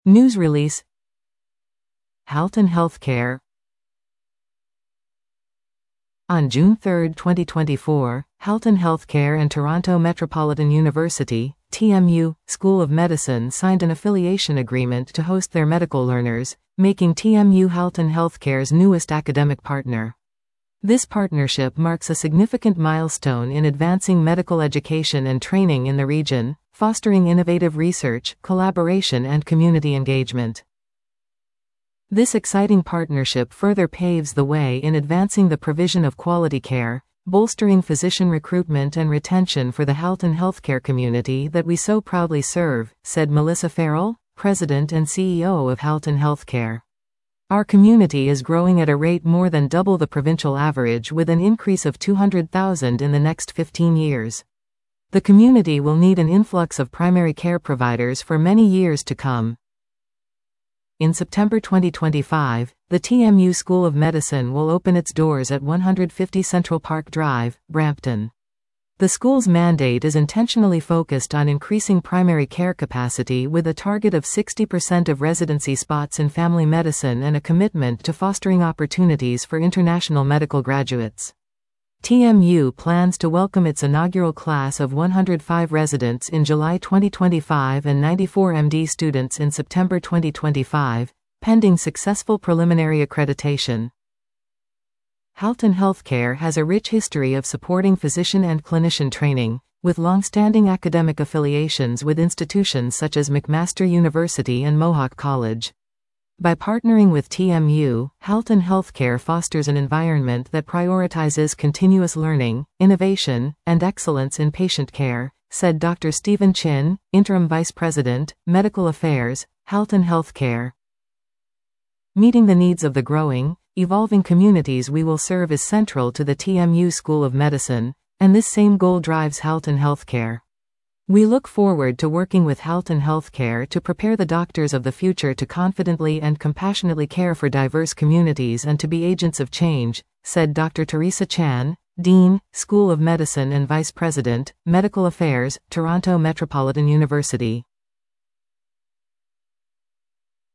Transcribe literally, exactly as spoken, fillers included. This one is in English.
News release. Halton Healthcare. On June third, twenty twenty-four, Halton Healthcare and Toronto Metropolitan University, T M U, School of Medicine signed an affiliation agreement to host their medical learners, making T M U Halton Healthcare's newest academic partner. This partnership marks a significant milestone in advancing medical education and training in the region, fostering innovative research, collaboration and community engagement. This exciting partnership further paves the way in advancing the provision of quality care, bolstering physician recruitment and retention for the Halton healthcare community that we so proudly serve, said Melissa Farrell, President and C E O of Halton Healthcare. Our community is growing at a rate more than double the provincial average, with an increase of two hundred thousand in the next fifteen years. The community will need an influx of primary care providers for many years to come. In September twenty twenty-five, the T M U School of Medicine will open its doors at one hundred fifty Central Park Drive, Brampton. The school's mandate is intentionally focused on increasing primary care capacity with a target of sixty percent of residency spots in family medicine and a commitment to fostering opportunities for international medical graduates. T M U plans to welcome its inaugural class of one hundred five residents in July twenty twenty-five and ninety-four M D students in September twenty twenty-five, pending successful preliminary accreditation. Halton Healthcare has a rich history of supporting physician and clinician training, with long-standing academic affiliations with institutions such as McMaster University and Mohawk College. By partnering with T M U, Halton Healthcare fosters an environment that prioritizes continuous learning, innovation, and excellence in patient care, said Doctor Stephen Chin, Interim Vice President, Medical Affairs, Halton Healthcare. Meeting the needs of the growing, evolving communities we will serve is central to the T M U School of Medicine, and this same goal drives Halton Healthcare. We look forward to working with Halton Healthcare to prepare the doctors of the future to confidently and compassionately care for diverse communities and to be agents of change, said Doctor Teresa Chan, Dean, School of Medicine and Vice President, Medical Affairs, Toronto Metropolitan University.